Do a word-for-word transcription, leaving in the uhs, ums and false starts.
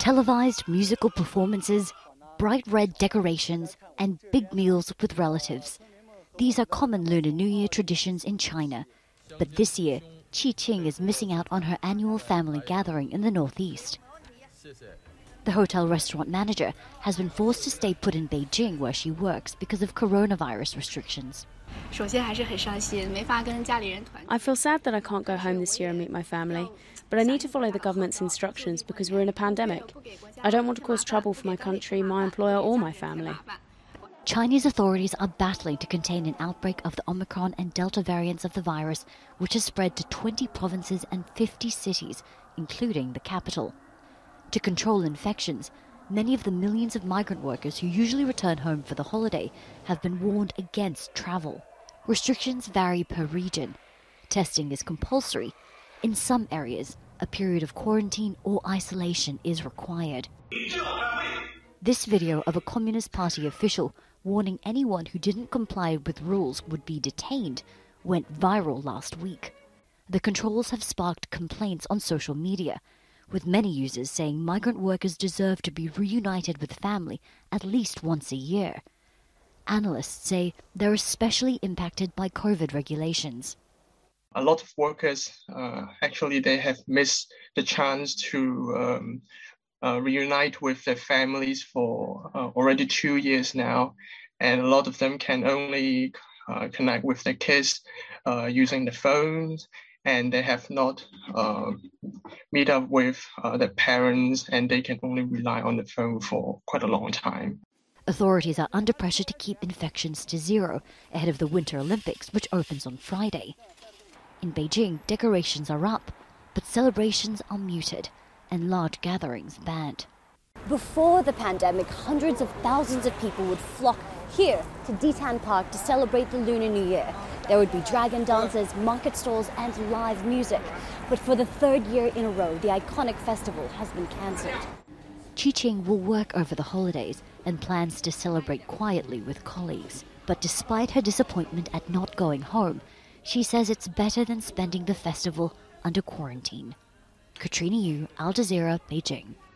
Televised musical performances, bright red decorations, and big meals with relatives. These are common Lunar New Year traditions in China. But this year, Qi Qing is missing out on her annual family gathering in the northeast. The hotel restaurant manager has been forced to stay put in Beijing where she works because of coronavirus restrictions. I feel sad that I can't go home this year and meet my family, but I need to follow the government's instructions because we're in a pandemic. I don't want to cause trouble for my country, my employer or my family. Chinese authorities are battling to contain an outbreak of the Omicron and Delta variants of the virus, which has spread to twenty provinces and fifty cities, including the capital. To control infections, many of the millions of migrant workers who usually return home for the holiday have been warned against travel. Restrictions vary per region. Testing is compulsory. In some areas, a period of quarantine or isolation is required. This video of a Communist Party official warning anyone who didn't comply with rules would be detained went viral last week. The controls have sparked complaints on social media, with many users saying migrant workers deserve to be reunited with family at least once a year. Analysts say they're especially impacted by COVID regulations. A lot of workers, uh, actually, they have missed the chance to um, uh, reunite with their families for uh, already two years now. And a lot of them can only uh, connect with their kids uh, using the phones, and they have not uh, meet up with uh, their parents, and they can only rely on the phone for quite a long time. Authorities are under pressure to keep infections to zero ahead of the Winter Olympics, which opens on Friday. In Beijing, decorations are up, but celebrations are muted and large gatherings banned. Before the pandemic, hundreds of thousands of people would flock here to Ditan Park to celebrate the Lunar New Year. There would be dragon dances, market stalls and live music. But for the third year in a row, the iconic festival has been cancelled. Qi Qing will work over the holidays and plans to celebrate quietly with colleagues. But despite her disappointment at not going home, she says it's better than spending the festival under quarantine. Katrina Yu, Al Jazeera, Beijing.